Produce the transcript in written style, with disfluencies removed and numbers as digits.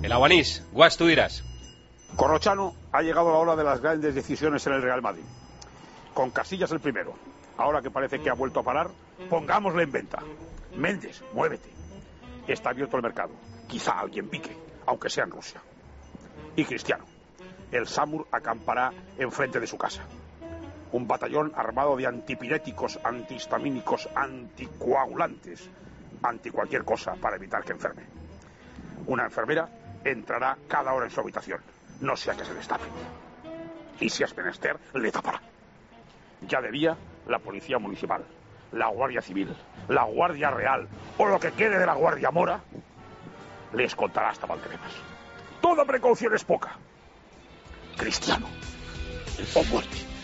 El Aguanís, Guas, tú dirás. Corrochano, ha llegado la hora de las grandes decisiones en el Real Madrid. Con Casillas el primero. Ahora que parece que ha vuelto a parar, pongámosle en venta. Méndez, muévete. Está abierto el mercado. Quizá alguien pique, aunque sea en Rusia. Y Cristiano. El Samur acampará enfrente de su casa. Un batallón armado de antipiréticos, antihistamínicos, anticoagulantes, anti cualquier cosa para evitar que enferme. Una enfermera entrará cada hora en su habitación, no sea que se destape. Y si es menester, le tapará. Ya de día, la policía municipal, la Guardia Civil, la Guardia Real o lo que quede de la Guardia Mora, le escoltará hasta Valdebebas. Toda precaución es poca. Cristiano, o muerte.